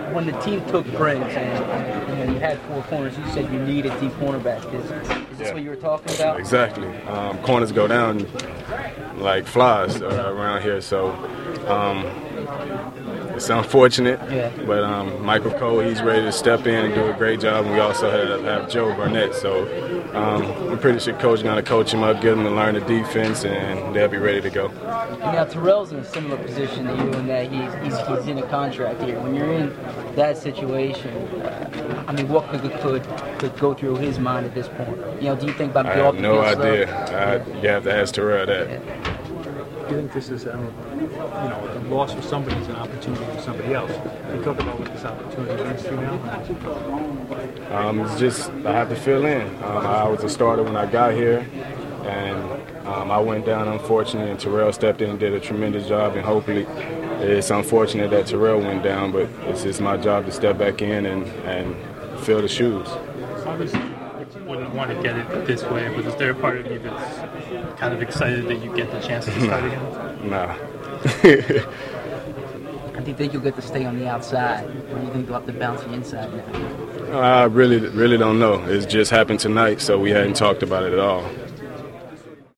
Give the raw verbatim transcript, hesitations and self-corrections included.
when the team took Briggs and you know you had four corners, you said you need a deep cornerback. Is, is this yeah. what you were talking about? Exactly. Um, corners go down like flies uh, around here, so um, it's unfortunate. Yeah. But um, Michael Cole, he's ready to step in and do a great job. And we also have, have Joe Burnett, so um, I'm pretty sure Coach is going to coach him up, get him to learn the defense, and they'll be ready to go. And now Terrell's in a similar position to you in that he's, he's he's in a contract here. When you're in that situation, uh, I mean, what could could could go through his mind at this point? You know, do you think about I the have no idea. Stuff? I, you have to ask Terrell that. Yeah. Do you think this is, um, you know, a loss for somebody is an opportunity for somebody else? Can you talk about what this opportunity means to you now? Um, it's just I have to fill in. Um, I was a starter when I got here, and um, I went down unfortunately, and Terrell stepped in and did a tremendous job. And hopefully, it's unfortunate that Terrell went down, but it's just my job to step back in and, and fill the shoes. Obviously, you wouldn't want to get it this way, but is there a part of you that's kind of excited that you get the chance to start again? Nah. And do you think you'll get to stay on the outside, or do you think you'll have to bounce the inside now? I really, really don't know. It's just happened tonight, so we hadn't talked about it at all.